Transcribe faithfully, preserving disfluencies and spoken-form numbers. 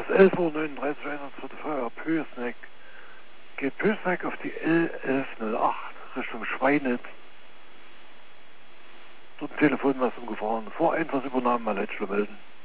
ist elf Uhr neununddreißig, einundzwanzig Feuer Pösneck. Geht Pösneck auf die L elf null acht Richtung Schweinitz. Dort ein Telefon was umgefahren. Vor Einfahrtsübernahme mal Letzte melden.